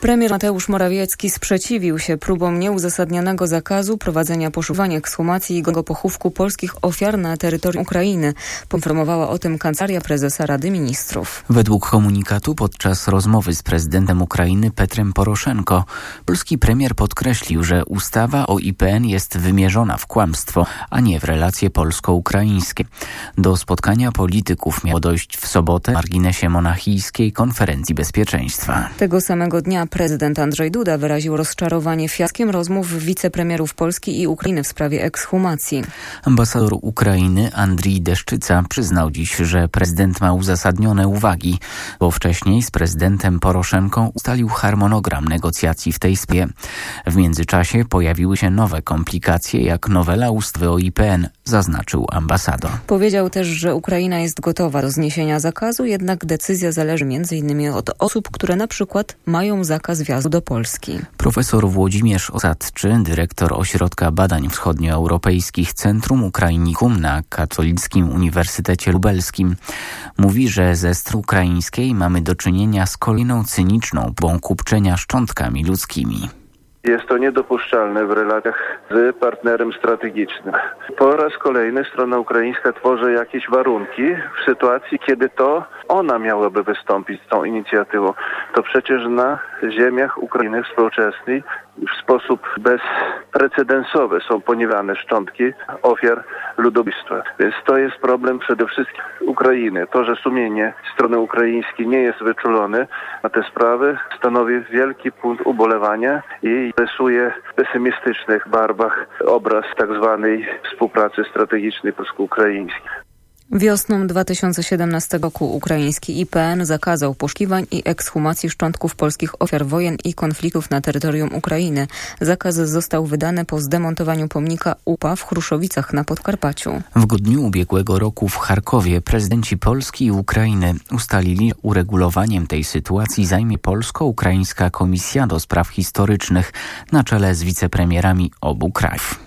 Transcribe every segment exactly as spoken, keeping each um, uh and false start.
Premier Mateusz Morawiecki sprzeciwił się próbom nieuzasadnionego zakazu prowadzenia poszukiwania, ekshumacji i pochówku polskich ofiar na terytorium Ukrainy. Poinformowała o tym Kancelaria Prezesa Rady Ministrów. Według komunikatu podczas rozmowy z prezydentem Ukrainy Petrem Poroszenko polski premier podkreślił, że ustawa o I P N jest wymierzona w kłamstwo, a nie w relacje polsko-ukraińskie. Do spotkania polityków miało dojść w sobotę na marginesie monachijskiej konferencji bezpieczeństwa. Tego samego dnia prezydent Andrzej Duda wyraził rozczarowanie fiaskiem rozmów wicepremierów Polski i Ukrainy w sprawie ekshumacji. Ambasador Ukrainy Andrii Deszczyca przyznał dziś, że prezydent ma uzasadnione uwagi, bo wcześniej z prezydentem Poroszenką ustalił harmonogram negocjacji w tej sprawie. W międzyczasie pojawiły się nowe komplikacje, jak nowela ustawy o I P N, zaznaczył ambasador. Powiedział też, że Ukraina jest gotowa do zniesienia zakazu, jednak decyzja zależy między innymi od osób, które na przykład mają zakaz wjazdu do Polski. Profesor Włodzimierz Osadczy, dyrektor Ośrodka Badań Wschodnioeuropejskich Centrum Ukrainikum na Katolickim Uniwersytecie Lubelskim, mówi, że ze strony ukraińskiej mamy do czynienia z kolejną cyniczną próbą kupczenia szczątkami ludzkimi. Jest to niedopuszczalne w relacjach z partnerem strategicznym. Po raz kolejny strona ukraińska tworzy jakieś warunki w sytuacji, kiedy to ona miałaby wystąpić z tą inicjatywą. To przecież na ziemiach Ukrainy współczesnej w sposób bezprecedensowy są poniewiane szczątki ofiar ludobójstwa. Więc to jest problem przede wszystkim Ukrainy. To, że sumienie strony ukraińskiej nie jest wyczulone na te sprawy, stanowi wielki punkt ubolewania i rysuje w pesymistycznych barwach obraz tak zwanej współpracy strategicznej polsko-ukraińskiej. Wiosną dwa tysiące siedemnastego roku ukraiński I P N zakazał poszukiwań i ekshumacji szczątków polskich ofiar wojen i konfliktów na terytorium Ukrainy. Zakaz został wydany po zdemontowaniu pomnika U P A w Chruszowicach na Podkarpaciu. W grudniu ubiegłego roku w Charkowie prezydenci Polski i Ukrainy ustalili, że uregulowaniem tej sytuacji zajmie Polsko-Ukraińska Komisja do Spraw Historycznych na czele z wicepremierami obu krajów.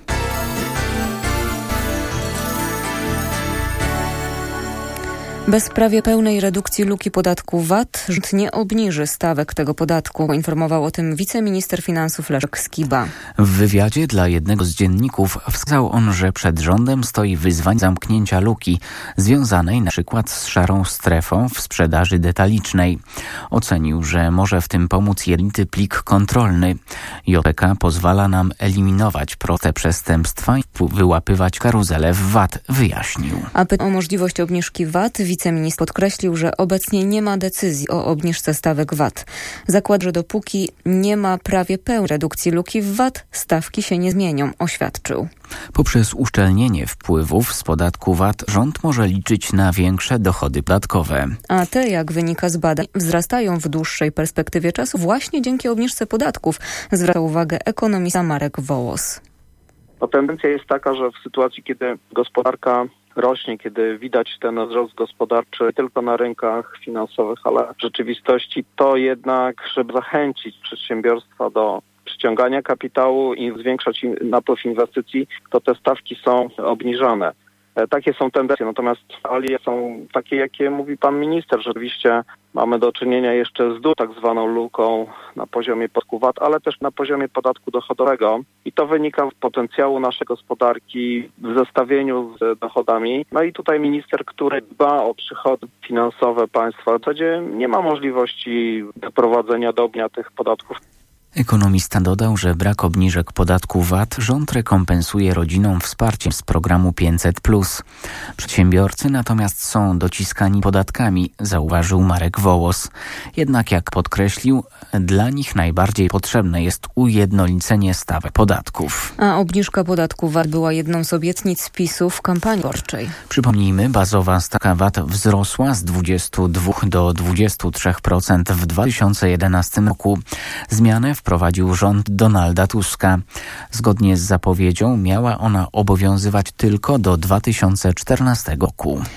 Bez prawie pełnej redukcji luki podatku V A T rząd nie obniży stawek tego podatku. Poinformował o tym wiceminister finansów Leszek Skiba. W wywiadzie dla jednego z dzienników wskazał on, że przed rządem stoi wyzwanie zamknięcia luki związanej na przykład z szarą strefą w sprzedaży detalicznej. Ocenił, że może w tym pomóc jednolity plik kontrolny. J P K pozwala nam eliminować proste przestępstwa i wyłapywać karuzele w V A T, wyjaśnił. A pytał o możliwość obniżki V A T, wiceminister podkreślił, że obecnie nie ma decyzji o obniżce stawek V A T. Zakłada, że dopóki nie ma prawie pełnej redukcji luki w V A T, stawki się nie zmienią, oświadczył. Poprzez uszczelnienie wpływów z podatku V A T rząd może liczyć na większe dochody podatkowe. A te, jak wynika z badań, wzrastają w dłuższej perspektywie czasu właśnie dzięki obniżce podatków, zwraca uwagę ekonomista Marek Wołos. No, tendencja jest taka, że w sytuacji, kiedy gospodarka rośnie, kiedy widać ten wzrost gospodarczy nie tylko na rynkach finansowych, ale w rzeczywistości, to jednak, żeby zachęcić przedsiębiorstwa do przyciągania kapitału i zwiększać napływ inwestycji, to te stawki są obniżane. Takie są tendencje, natomiast realia są takie, jakie mówi pan minister. Rzeczywiście mamy do czynienia jeszcze z tak zwaną luką na poziomie podatku V A T, ale też na poziomie podatku dochodowego i to wynika z potencjału naszej gospodarki w zestawieniu z dochodami. No i tutaj minister, który dba o przychody finansowe państwa, w zasadzie nie ma możliwości doprowadzenia do obniżenia tych podatków. Ekonomista dodał, że brak obniżek podatku V A T rząd rekompensuje rodzinom wsparciem z programu pięćset plus. Przedsiębiorcy natomiast są dociskani podatkami, zauważył Marek Wołos. Jednak jak podkreślił, dla nich najbardziej potrzebne jest ujednolicenie stawek podatków. A obniżka podatku V A T była jedną z obietnic PiSu w kampanii wyborczej. Przypomnijmy, bazowa stawka V A T wzrosła z dwudziestu dwóch do dwudziestu trzech procent w dwa tysiące jedenastym roku. Zmianę wprowadził rząd Donalda Tuska. Zgodnie z zapowiedzią miała ona obowiązywać tylko do dwa tysiące czternastego roku.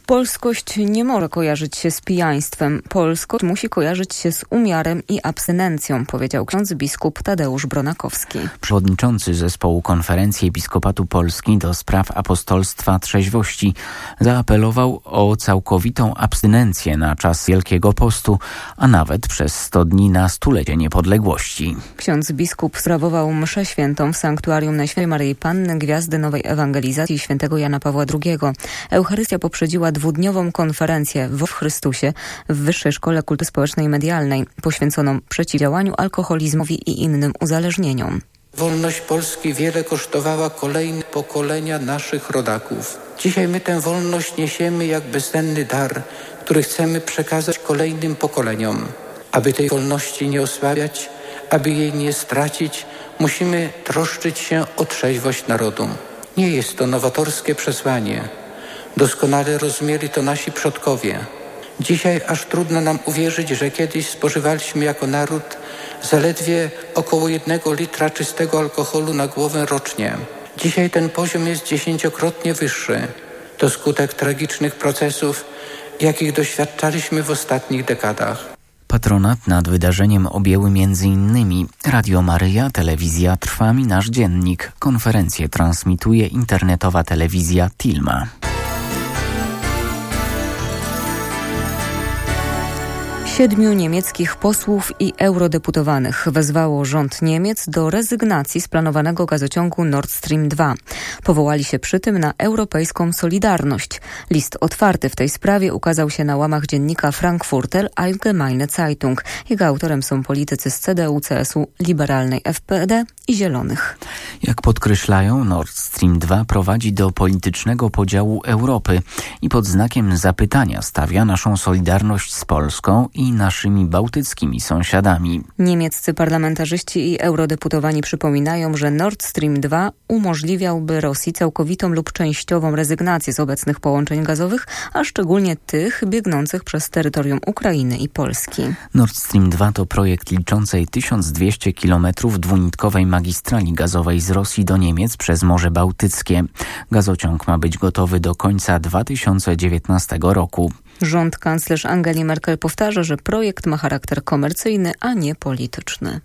Polskość nie może kojarzyć się z pijaństwem. Polskość musi kojarzyć się z umiarem i abstynencją, powiedział ksiądz biskup Tadeusz Bronakowski. Przewodniczący zespołu Konferencji Episkopatu Polski do spraw apostolstwa trzeźwości zaapelował o całkowitą abstynencję na czas Wielkiego Postu, a nawet przez sto dni na stulecie niepodległości. Ksiądz biskup sprawował mszę świętą w sanktuarium Najświętszej Maryi Panny, Gwiazdy Nowej Ewangelizacji świętego Jana Pawła drugiego. Eucharystia poprzedziła dwudniową konferencję w Chrystusie w Wyższej Szkole Kultury Społecznej i Medialnej, poświęconą przeciwdziałaniu alkoholizmowi i innym uzależnieniom. Wolność Polski wiele kosztowała kolejne pokolenia naszych rodaków. Dzisiaj my tę wolność niesiemy jak bezcenny dar, który chcemy przekazać kolejnym pokoleniom. Aby tej wolności nie osłabiać, aby jej nie stracić, musimy troszczyć się o trzeźwość narodu. Nie jest to nowatorskie przesłanie. Doskonale rozumieli to nasi przodkowie. Dzisiaj aż trudno nam uwierzyć, że kiedyś spożywaliśmy jako naród zaledwie około jednego litra czystego alkoholu na głowę rocznie. Dzisiaj ten poziom jest dziesięciokrotnie wyższy. To skutek tragicznych procesów, jakich doświadczaliśmy w ostatnich dekadach. Patronat nad wydarzeniem objęły między innymi Radio Maryja, telewizja Trwam i Nasz Dziennik. Konferencję transmituje internetowa telewizja Tilma. Siedmiu niemieckich posłów i eurodeputowanych wezwało rząd Niemiec do rezygnacji z planowanego gazociągu Nord Stream dwa. Powołali się przy tym na europejską solidarność. List otwarty w tej sprawie ukazał się na łamach dziennika Frankfurter Allgemeine Zeitung. Jego autorem są politycy z C D U, C S U, liberalnej F P D i Zielonych. Jak podkreślają, Nord Stream dwa prowadzi do politycznego podziału Europy i pod znakiem zapytania stawia naszą solidarność z Polską i naszymi bałtyckimi sąsiadami. Niemieccy parlamentarzyści i eurodeputowani przypominają, że Nord Stream dwa umożliwiałby Rosji całkowitą lub częściową rezygnację z obecnych połączeń gazowych, a szczególnie tych biegnących przez terytorium Ukrainy i Polski. Nord Stream dwa to projekt liczącej tysiąc dwieście kilometrów dwunitkowej magistrali gazowej z Rosji do Niemiec przez Morze Bałtyckie. Gazociąg ma być gotowy do końca dwa tysiące dziewiętnastego roku. Rząd kanclerz Angeli Merkel powtarza, że projekt ma charakter komercyjny, a nie polityczny.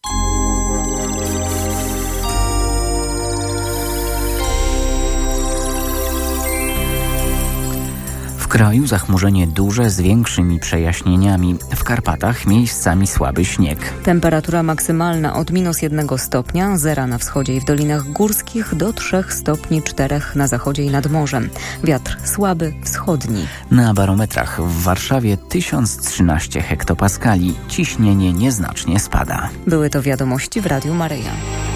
W kraju zachmurzenie duże z większymi przejaśnieniami. W Karpatach miejscami słaby śnieg. Temperatura maksymalna od minus jednego stopnia, zera na wschodzie i w dolinach górskich do trzech stopni czterech na zachodzie i nad morzem. Wiatr słaby, wschodni. Na barometrach w Warszawie tysiąc trzynaście hektopaskali. Ciśnienie nieznacznie spada. Były to wiadomości w Radiu Maryja.